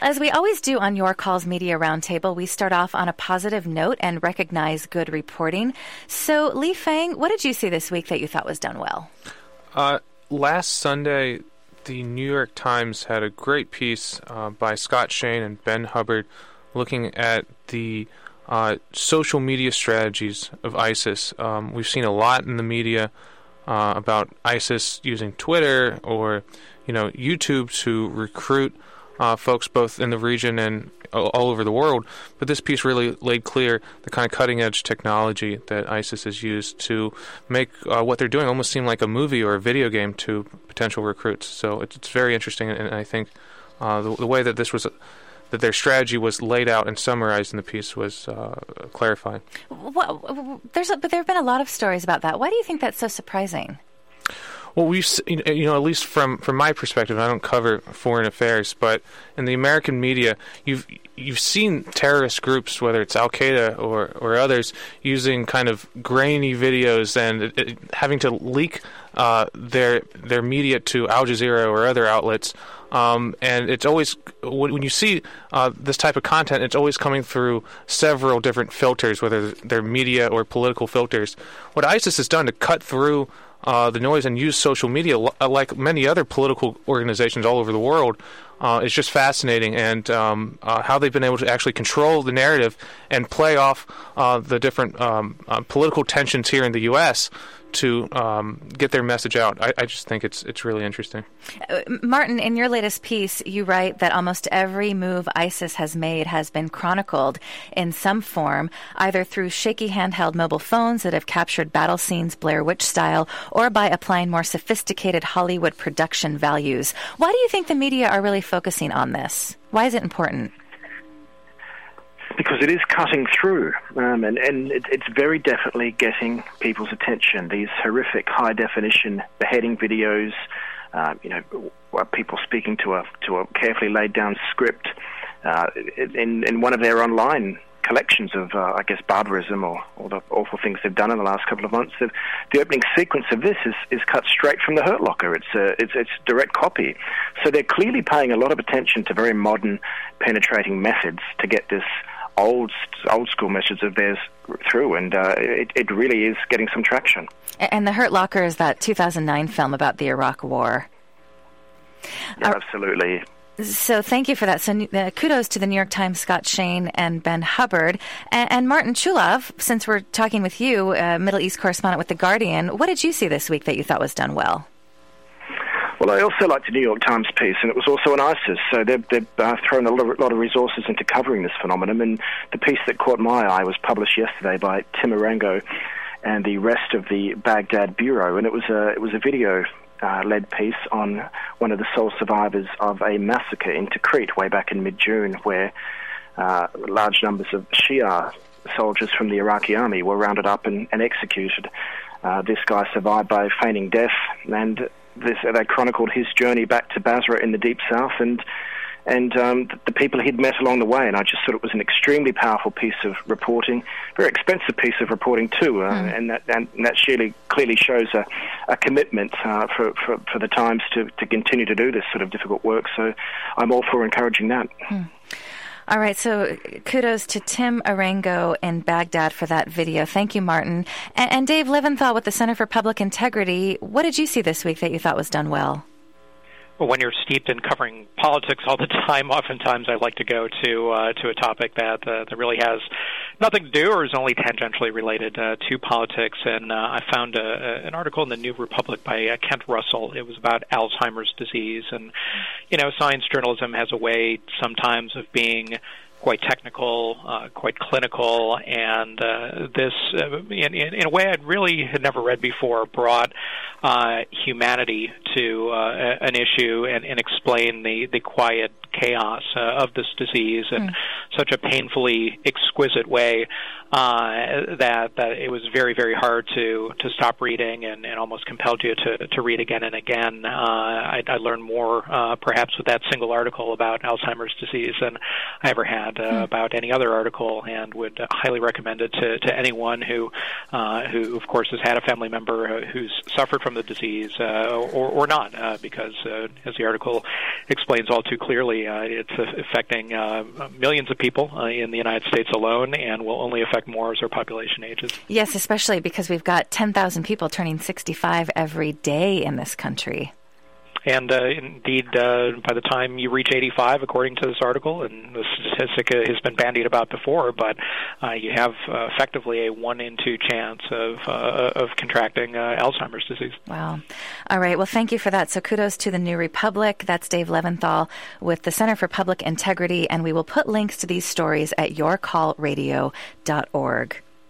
As we always do on Your Calls Media Roundtable, we start off on a positive note and recognize good reporting. So, Lee Fang, what did you see this week that you thought was done well? Last Sunday, the New York Times had a great piece by Scott Shane and Ben Hubbard looking at the social media strategies of ISIS. We've seen a lot in the media about ISIS using Twitter or YouTube to recruit folks both in the region and all over the world, but this piece really laid clear the kind of cutting-edge technology that ISIS has used to make what they're doing almost seem like a movie or a video game to potential recruits. So it's very interesting, and I think the way that that their strategy was laid out and summarized in the piece was clarifying. But there have been a lot of stories about that. Why do you think that's so surprising? Well, we've at least from my perspective, I don't cover foreign affairs, but in the American media, you've seen terrorist groups, whether it's Al Qaeda or others, using kind of grainy videos and having to leak their media to Al Jazeera or other outlets. And it's always, when you see this type of content, it's always coming through several different filters, whether they're media or political filters. What ISIS has done to cut through the noise and use social media, like many other political organizations all over the world, is just fascinating. And how they've been able to actually control the narrative and play off the different political tensions here in the U.S. to get their message out. I just think it's really interesting. Martin, in your latest piece, you write that almost every move ISIS has made has been chronicled in some form, either through shaky handheld mobile phones that have captured battle scenes Blair Witch style, or by applying more sophisticated Hollywood production values. Why do you think the media are really focusing on this? Why is it important? Because it is cutting through, and it's very definitely getting people's attention. These horrific high-definition beheading videos, people speaking to a carefully laid-down script in one of their online collections of, barbarism or the awful things they've done in the last couple of months. The opening sequence of this is cut straight from The Hurt Locker. It's direct copy. So they're clearly paying a lot of attention to very modern, penetrating methods to get this old school message of theirs through, and it really is getting some traction. And The Hurt Locker is that 2009 film about the Iraq War. Yeah, absolutely. So thank you for that. So kudos to the New York Times, Scott Shane and Ben Hubbard. And Martin Chulov, since we're talking with you, Middle East correspondent with The Guardian, what did you see this week that you thought was done well? Well, I also liked the New York Times piece, and it was also on ISIS, so they've thrown a lot of resources into covering this phenomenon, and the piece that caught my eye was published yesterday by Tim Arango and the rest of the Baghdad Bureau, and it was a video-led piece on one of the sole survivors of a massacre in Tikrit way back in mid-June, where large numbers of Shia soldiers from the Iraqi army were rounded up and executed. This guy survived by feigning death, and they chronicled his journey back to Basra in the Deep South and the people he'd met along the way. And I just thought it was an extremely powerful piece of reporting, very expensive piece of reporting too, and that clearly shows a commitment for the Times to continue to do this sort of difficult work. So I'm all for encouraging that. All right, so kudos to Tim Arango in Baghdad for that video. Thank you, Martin. And Dave Leventhal with the Center for Public Integrity, what did you see this week that you thought was done well? Well, when you're steeped in covering politics all the time, oftentimes I like to go to a topic that really has nothing to do or is only tangentially related to politics. And I found an article in the New Republic by Kent Russell. It was about Alzheimer's disease. And, science journalism has a way sometimes of being quite technical, quite clinical, and this, in a way I really had never read before, brought humanity to an issue and explain the quiet chaos of this disease and such a painfully exquisite way that it was very, very hard to stop reading and almost compelled you to read again and again. I learned more perhaps with that single article about Alzheimer's disease than I ever had about any other article, and would highly recommend it to anyone who of course has had a family member who's suffered from the disease or not, because as the article explains all too clearly, it's affecting millions of people in the United States alone, and will only affect more as our population ages. Yes, especially because we've got 10,000 people turning 65 every day in this country. And indeed, by the time you reach 85, according to this article, and the statistic has been bandied about before, but you have effectively a 1 in 2 chance of contracting Alzheimer's disease. Wow. All right. Well, thank you for that. So kudos to the New Republic. That's Dave Leventhal with the Center for Public Integrity, and we will put links to these stories at yourcallradio.org.